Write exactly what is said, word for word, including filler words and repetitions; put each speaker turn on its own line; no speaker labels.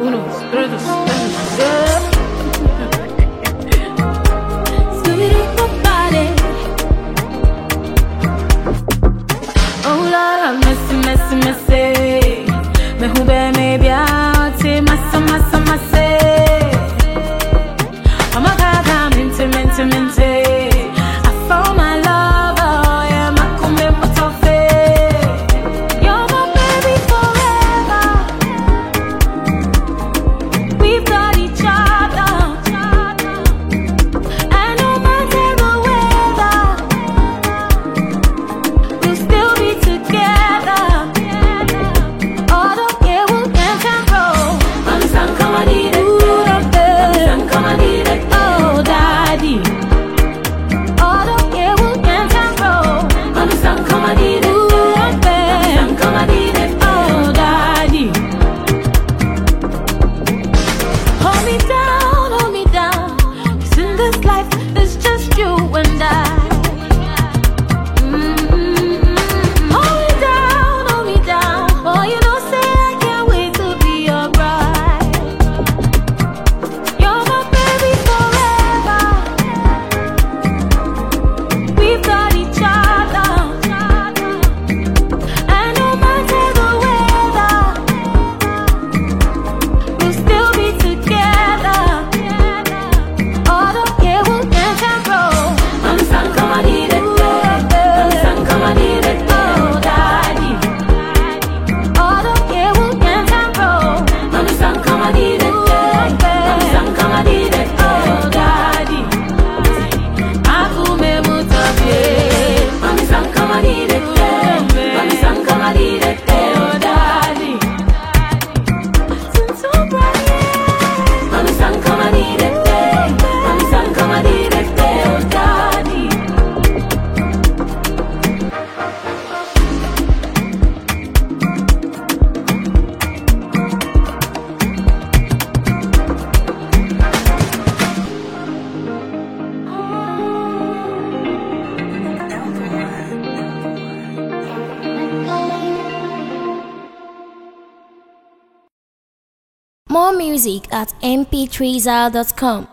uno, tres, yeah. Sweet up my body. Oh Lord, I'm messy, messy, messy. Me hube me biate, massa, massa, massa. I'm a gaga, minty, minty, minty. I found my lover, yeah, my come what of it. You're my baby forever. We've got each other, and no matter the weather, we'll still be together. All the care will dance and roll. I'm some come on it, I'm some come on it. Oh, daddy. All the care will dance and roll. I'm some come on it, I'm some come on it. Oh, daddy. Hold me down, hold me down. 'Cause in this life, it's just you and I. Mm-hmm. Hold me down, hold me down. Oh, you know, say I can't wait to be your bride. You're my baby forever. We've got each other, and no matter the weather, we'll still be together. All the care will dance and roll. I'm some come on it, I'm some come on it. Oh, daddy. All the care will dance and roll. I'm some come on it, I'm some come on it. Oh, daddy. Akume mutafye. I'm some come on it, I'm some come on it. Oh, daddy. Since so bright, I'm some come on it, I'm some come on it. Oh, daddy.
More music at m p three zal dot com.